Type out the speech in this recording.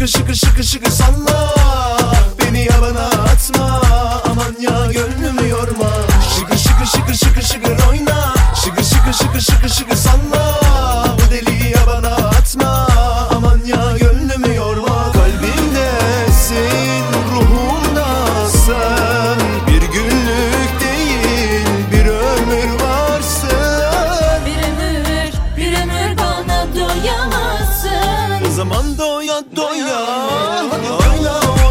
şıkır şıkır şıkır şıkır salla. Beni yabana atma, aman ya gönlümü yorma. Şıkır şıkır şıkır şıkır şıkır oyna. Şıkır şıkır şıkır şıkır şıkır salla. Bu deliği yabana atma, aman ya gönlümü yorma. Kalbimdesin, ruhumdasın. Bir günlük değil, bir ömür varsın. Bir ömür bana doyamazsın. O zaman doya doya oyna.